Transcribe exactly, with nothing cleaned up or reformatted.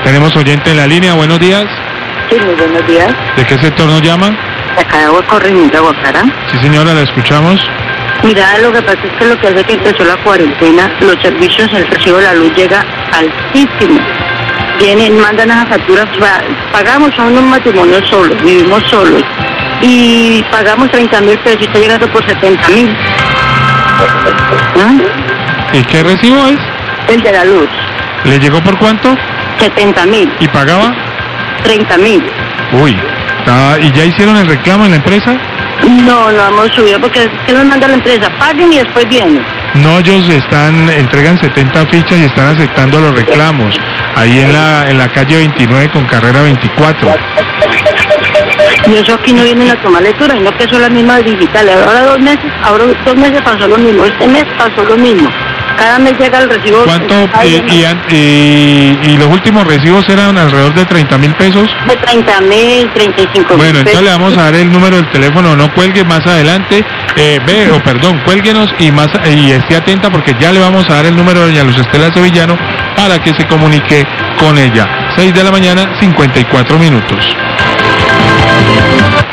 Tenemos oyente en la línea, buenos días. Sí, muy buenos días. ¿De qué sector nos llama? De acá de Aguacorrimita, Guacara. Sí, señora, la escuchamos. Mira, lo que pasa es que lo que hace que empezó la cuarentena, los servicios, el recibo de la luz llega altísimo. Vienen, mandan a facturas, pagamos a unos matrimonios solos, vivimos solos, y pagamos treinta mil pesos y está llegando por setenta mil. ¿Ah? ¿Y qué recibo es? El de la luz. ¿Le llegó por cuánto? setenta mil. ¿Y pagaba? treinta mil. Uy, está, ¿y ya hicieron el reclamo en la empresa? No, no hemos subido porque ¿qué nos manda la empresa? Paguen y después vienen. No, ellos están, entregan setenta fichas y están aceptando los reclamos. Ahí en la en la calle veintinueve con carrera veinticuatro. Y eso aquí no vienen a tomar lectura, sino que son las mismas digitales. Ahora dos meses, ahora dos meses pasó lo mismo, este mes pasó lo mismo. Cada mes llega el recibo. ¿Cuánto? Y, y, y, y los últimos recibos eran alrededor de treinta mil pesos. De treinta mil, treinta y cinco mil. Bueno, entonces le vamos a dar el número del teléfono, no cuelgue más adelante. Eh, ve, o perdón, cuélguenos y más y esté atenta porque ya le vamos a dar el número de doña Luz Estela Sevillano para que se comunique con ella. seis de la mañana, cincuenta y cuatro minutos.